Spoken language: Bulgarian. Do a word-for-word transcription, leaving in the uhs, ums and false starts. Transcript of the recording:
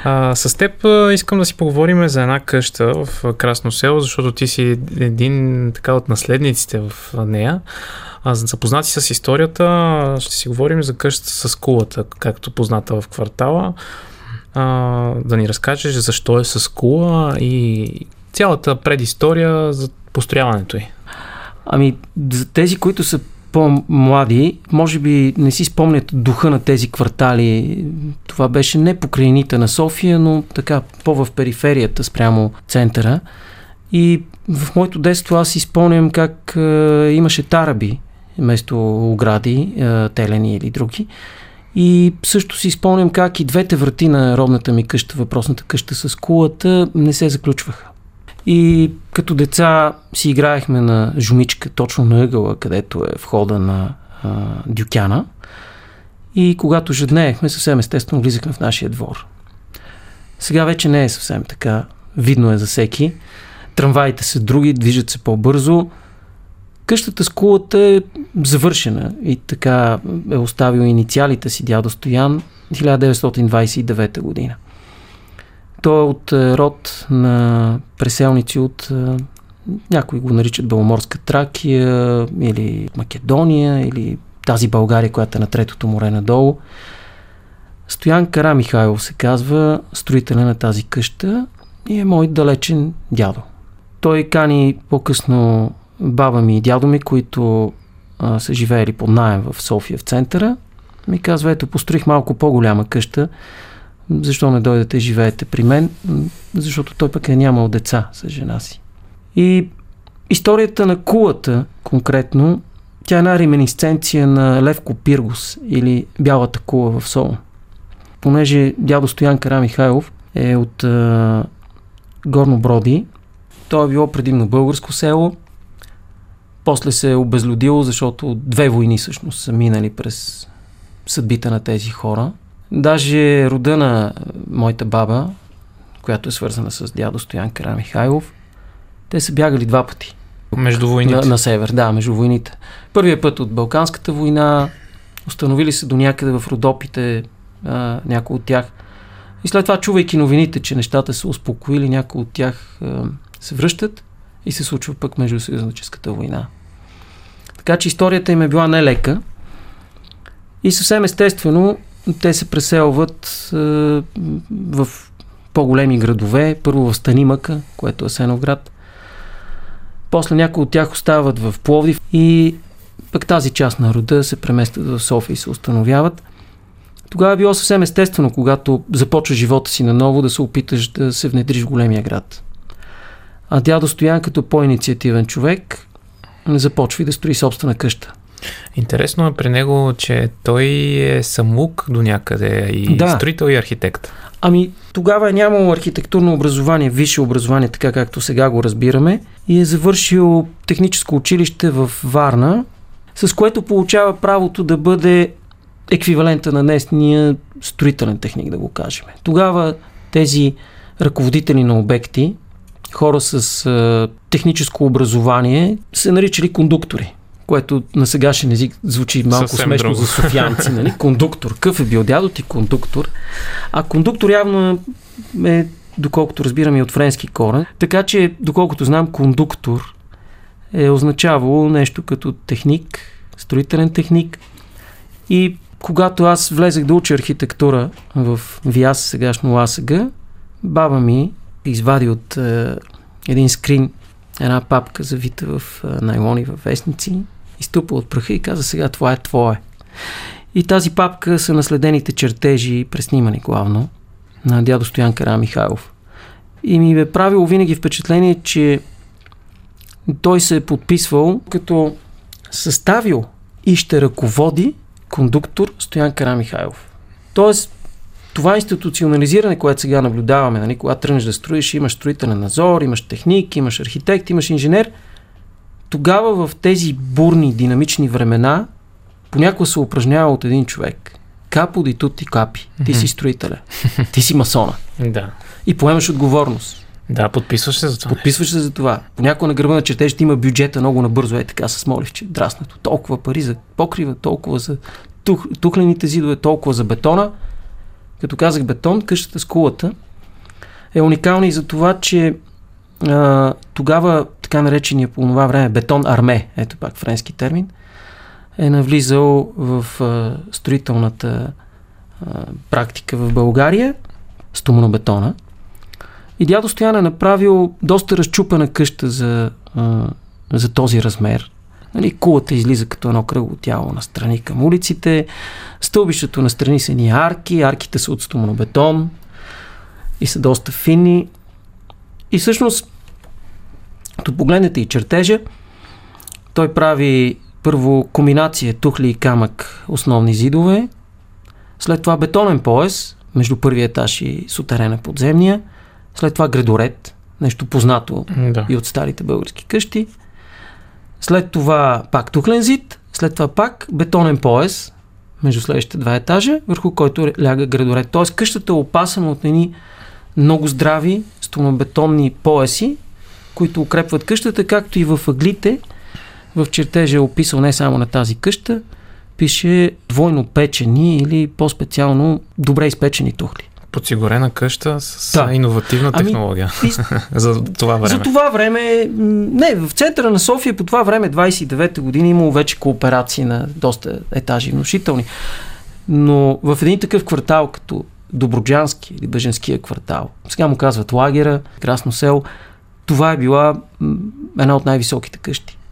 А, с теб а, искам да си поговорим за една къща в Красно село, защото ти си един така от наследниците в нея. А, запознати с историята, ще си говорим за къщата с кулата, както позната в квартала. А, да ни разкажеш защо е с кула и цялата предистория за построяването й. Ами, за тези, които са по-млади, може би не си спомнят духа на тези квартали. Това беше не по крайните на София, но така по-в периферията спрямо центъра. И в моето детство аз си спомням как е, имаше тараби вместо огради, е, телени или други. И също си спомням как и двете врати на родната ми къща, въпросната къща с кулата, не се заключваха. И като деца си играехме на жумичка точно на ъгъла, където е входа на а, дюкяна. И когато жаднеехме, съвсем естествено влизахме в нашия двор. Сега вече не е съвсем така. Видно е за всеки. Трамваите са други, движат се по-бързо. Къщата с кулата е завършена и така е оставил инициалите си дядо Стоян хиляда деветстотин двадесет и девета година. Той е от род на преселници от, някои го наричат Беломорска Тракия или Македония или тази България, която е на Третото море надолу. Стоян Карамихайлов се казва, строителя на тази къща и е мой далечен дядо. Той кани по-късно баба ми и дядо ми, които а, са живеели под наем в София в центъра. Ми казва, ето, построих малко по-голяма къща. Защо не дойдете, живеете при мен? Защото той пък е нямал деца с жена си. И историята на кулата, конкретно, тя е една реминисценция на Левко Пиргос или Бялата кула в Солун. Понеже дядо Стоян Карамихайлов е от а, Горно Броди, той е било предимно българско село, после се е обезлюдило, защото две войни всъщност са минали през съдбите на тези хора. Даже рода на моята баба, която е свързана с дядо Стоян Карамихайлов, те са бягали два пъти. Между войните? На, на север, да, между войните. Първият път от Балканската война, установили се до някъде в Родопите, а, някои от тях. И след това, чувайки новините, че нещата са успокоили, някои от тях а, се връщат и се случва пък между Съюзническата война. Така че историята им е била нелека и съвсем естествено те се преселват е, в по-големи градове. Първо в Станимъка, което е Сеновград. После някои от тях остават в Пловдив и пък тази част на рода се преместват в София и се установяват. Тогава е било съвсем естествено, когато започва живота си наново, да се опиташ да се внедриш в големия град. А дядо Стоян, като по-инициативен човек, започва и да строи собствена къща. Интересно е при него, че той е самук до някъде и да. Строител и архитект. Ами тогава е нямало архитектурно образование, висше образование, така както сега го разбираме, и е завършил техническо училище в Варна, с което получава правото да бъде еквивалента на днесния строителен техник, да го кажем. Тогава тези ръководители на обекти, хора с а, техническо образование, се наричали кондуктори, което на сегашен език звучи малко съвсем смешно друго. За софиянци. Нали? Кондуктор. Къв е бил дядо ти? Кондуктор. А кондуктор явно е, доколкото разбирам, и от френски корен. Така че, доколкото знам, кондуктор е означавало нещо като техник, строителен техник. И когато аз влезах да уча архитектура в ВИАС, сегашно ЛАСАГ, баба ми извади от е, един скрин една папка, завита в е, найлони, във вестници, изтупа от праха и каза: сега това е твое. И тази папка са наследените чертежи, преснимани главно, на дядо Стоян Карамихайлов. И ми бе правило винаги впечатление, че той се е подписвал като съставил и ще ръководи кондуктор Стоян Карамихайлов. Тоест, това институционализиране, което сега наблюдаваме, нали, когато тръгнеш да строиш, имаш строителен надзор, имаш техник, имаш архитект, имаш инженер, тогава в тези бурни, динамични времена понякога се упражнява от един човек. Капо ди тути капи. Ти си строителя. Ти си масона. Да. И поемаш отговорност. Да, подписваш се за това. Подписваш се за това. Понякога на гърба на чертежите има бюджета много набързо, е така с моливче, драснато. Толкова пари за покрива, толкова за тух, тухлените зидове, толкова за бетона. Като казах бетон, къщата с кулата е уникална и за това, че а, тогава така наречения по това време бетон арме, ето пак френски термин, е навлизал в а, строителната а, практика в България, стоманобетона. И дядо Стоян е направил доста разчупена къща за, а, за този размер. Нали, кулата излиза като едно кръгло тяло настрани към улиците, стълбището настрани са ни арки, арките са от стоманобетон и са доста финни. И всъщност, като погледнете и чертежа, той прави първо комбинация тухли и камък, основни зидове, след това бетонен пояс между първия етаж и сутерена подземния, след това гредоред, нещо познато да. И от старите български къщи, след това пак тухлен зид, след това пак бетонен пояс между следващите два етажа, върху който ляга гредоред. Тоест къщата е опасана от едни много здрави стоманобетонни пояси, които укрепват къщата, както и в ъглите. В чертежа е описал не само на тази къща, пише двойно печени или по-специално добре изпечени тухли. Подсигурена къща с да. Иновативна технология. Ами, за това време. За това време, не, в центъра на София по това време, двайсет и девета година, имало вече кооперации на доста етажи внушителни. Но в един такъв квартал, като Добруджански или Бежанския квартал, сега му казват лагера, Красно село, това е била една от най-високите къщи.